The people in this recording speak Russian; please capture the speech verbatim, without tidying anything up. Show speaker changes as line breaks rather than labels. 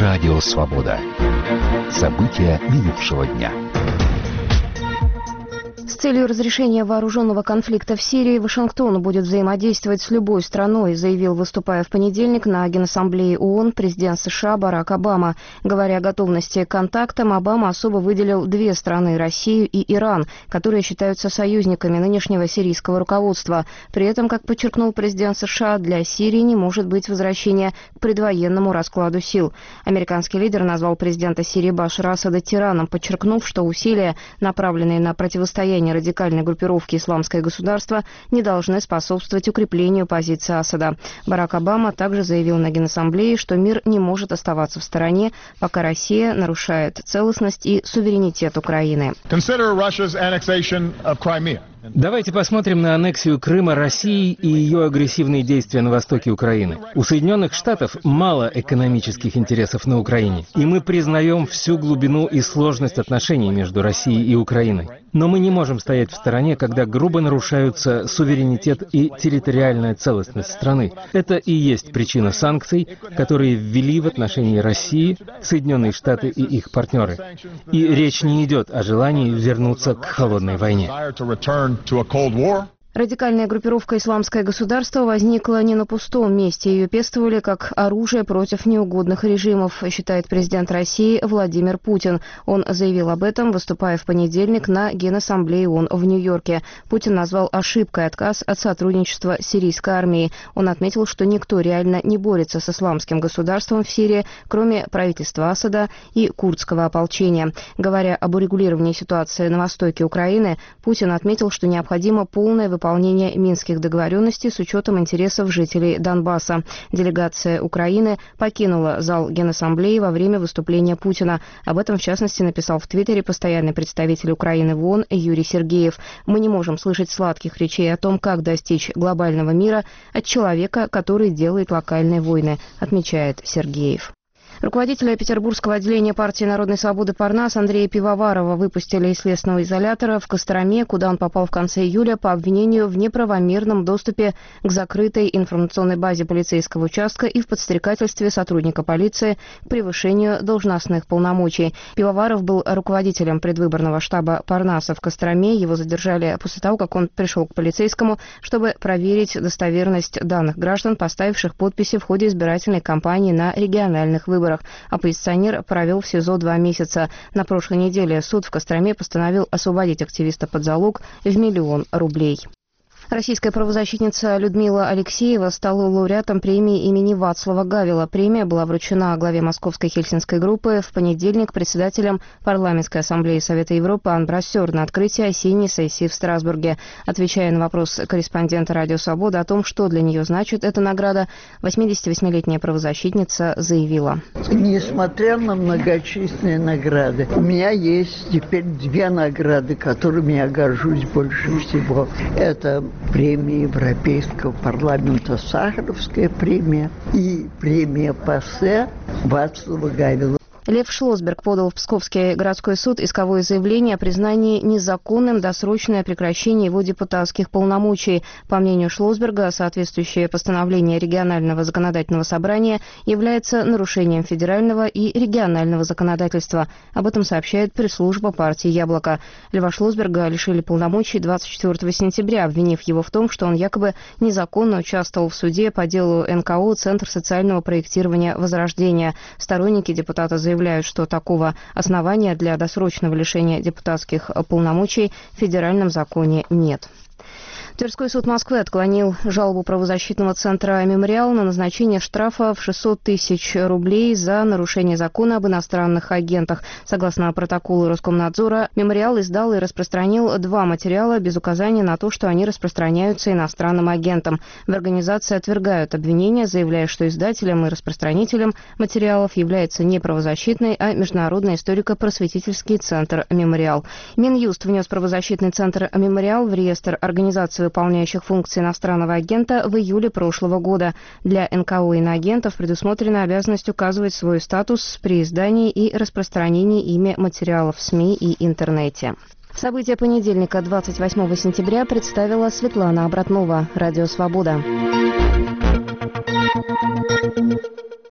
Радио Свобода. События минувшего дня.
С целью разрешения вооруженного конфликта в Сирии Вашингтон будет взаимодействовать с любой страной, заявил, выступая в понедельник на Генассамблее ООН президент США Барак Обама. Говоря о готовности к контактам, Обама особо выделил две страны – Россию и Иран, которые считаются союзниками нынешнего сирийского руководства. При этом, как подчеркнул президент США, для Сирии не может быть возвращения к предвоенному раскладу сил. Американский лидер назвал президента Сирии Башара Асада тираном, подчеркнув, что усилия, направленные на противостояние радикальной группировки «Исламское государство», не должны способствовать укреплению позиции Асада. Барак Обама также заявил на Генассамблее, что мир не может оставаться в стороне, пока Россия нарушает целостность и суверенитет Украины.
Давайте посмотрим на аннексию Крыма Россией и ее агрессивные действия на востоке Украины. У Соединенных Штатов мало экономических интересов на Украине, и мы признаем всю глубину и сложность отношений между Россией и Украиной. Но мы не можем стоять в стороне, когда грубо нарушаются суверенитет и территориальная целостность страны. Это и есть причина санкций, которые ввели в отношении России Соединенные Штаты и их партнеры. И речь не идет о желании вернуться к холодной войне.
To a Cold War. Радикальная группировка «Исламское государство» возникла не на пустом месте. Ее пестовали как оружие против неугодных режимов, считает президент России Владимир Путин. Он заявил об этом, выступая в понедельник на Генассамблее ООН в Нью-Йорке. Путин назвал ошибкой отказ от сотрудничества с сирийской армией. Он отметил, что никто реально не борется с исламским государством в Сирии, кроме правительства Асада и курдского ополчения. Говоря об урегулировании ситуации на востоке Украины, Путин отметил, что необходимо полное выполнение выполнения минских договоренностей с учетом интересов жителей Донбасса. Делегация Украины покинула зал Генассамблеи во время выступления Путина. Об этом, в частности, написал в Твиттере постоянный представитель Украины в ООН Юрий Сергеев. «Мы не можем слышать сладких речей о том, как достичь глобального мира от человека, который делает локальные войны», отмечает Сергеев. Руководителя петербургского отделения партии «Народной свободы» Парнас Андрея Пивоварова выпустили из следственного изолятора в Костроме, куда он попал в конце июля по обвинению в неправомерном доступе к закрытой информационной базе полицейского участка и в подстрекательстве сотрудника полиции к превышению должностных полномочий. Пивоваров был руководителем предвыборного штаба Парнаса в Костроме. Его задержали после того, как он пришел к полицейскому, чтобы проверить достоверность данных граждан, поставивших подписи в ходе избирательной кампании на региональных выборах. Оппозиционер провел в СИЗО два месяца. На прошлой неделе суд в Костроме постановил освободить активиста под залог в миллион рублей. Российская правозащитница Людмила Алексеева стала лауреатом премии имени Вацлава Гавела. Премия была вручена главе Московской Хельсинской группы в понедельник председателем Парламентской ассамблеи Совета Европы Ан Брассер на открытии осенней сессии в Страсбурге. Отвечая на вопрос корреспондента «Радио Свобода» о том, что для нее значит эта награда, восьмидесятивосьмилетняя правозащитница заявила.
Несмотря на многочисленные награды, у меня есть теперь две награды, которыми я горжусь больше всего. Это премия Европейского парламента «Сахаровская премия» и премия ПАСЕ Вацлава Гавела.
Лев Шлосберг подал в Псковский городской суд исковое заявление о признании незаконным досрочное прекращение его депутатских полномочий. По мнению Шлосберга, соответствующее постановление регионального законодательного собрания является нарушением федерального и регионального законодательства. Об этом сообщает пресс-служба партии «Яблоко». Льва Шлосберга лишили полномочий двадцать четвёртого сентября, обвинив его в том, что он якобы незаконно участвовал в суде по делу эн ка о «Центр социального проектирования Возрождения». Сторонники депутата заявляют, заявляют, что такого основания для досрочного лишения депутатских полномочий в федеральном законе нет. Тверской суд Москвы отклонил жалобу правозащитного центра «Мемориал» на назначение штрафа в шестьсот тысяч рублей за нарушение закона об иностранных агентах. Согласно протоколу Роскомнадзора, «Мемориал» издал и распространил два материала без указания на то, что они распространяются иностранным агентам. В организации отвергают обвинения, заявляя, что издателем и распространителем материалов является не правозащитный, а Международный историко-просветительский центр «Мемориал». Минюст внес правозащитный центр «Мемориал» в реестр организаций, выполняющих функции иностранного агента, в июле прошлого года. Для эн ка о иноагентов предусмотрена обязанность указывать свой статус при издании и распространении ими материалов в СМИ и интернете. События понедельника, двадцать восьмого сентября, представила Светлана Обратнова. Радио «Свобода».